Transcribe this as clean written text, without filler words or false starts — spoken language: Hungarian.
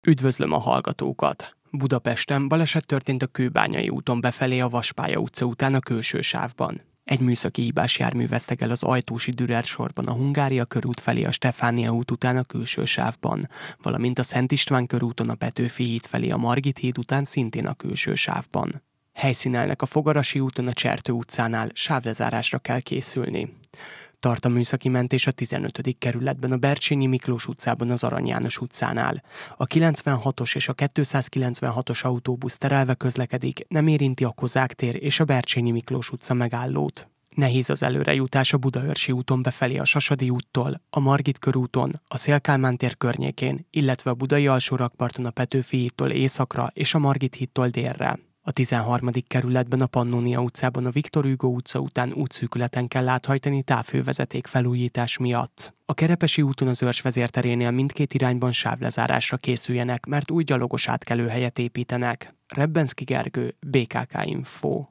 Üdvözlöm a hallgatókat! Budapesten baleset történt a Kőbányai úton befelé a Vaspálya utca után a külső sávban. Egy műszaki hibás jármű vesztegel az Ajtósi Dürer sorban a Hungária körút felé a Stefánia út után a külső sávban, valamint a Szent István körúton a Petőfi híd felé a Margit híd után szintén a külső sávban. Helyszínelnek a Fogarasi úton a Csertő utcánál, sávlezárásra kell készülni. Tart a műszaki mentés a 15. kerületben, a Bercsényi Miklós utcában, az Arany János utcánál. A 96-os és a 296-os autóbusz terelve közlekedik, nem érinti a Kozák tér és a Bercsényi Miklós utca megállót. Nehéz az előrejutás a Budaörsi úton befelé a Sasadi úttól, a Margit körúton, a Széll-Kálmán tér környékén, illetve a Budai alsórakparton a Petőfi hídtól északra és a Margit hídtól délre. A 13. kerületben a Pannónia utcában a Viktor Hugo utca után útszűkületen kell áthajtani távhővezeték felújítás miatt. A Kerepesi úton az Őrs vezérterénél mindkét irányban sávlezárásra készüljenek, mert új gyalogos átkelőhelyet építenek. Rebbenszky Gergő, BKK Info.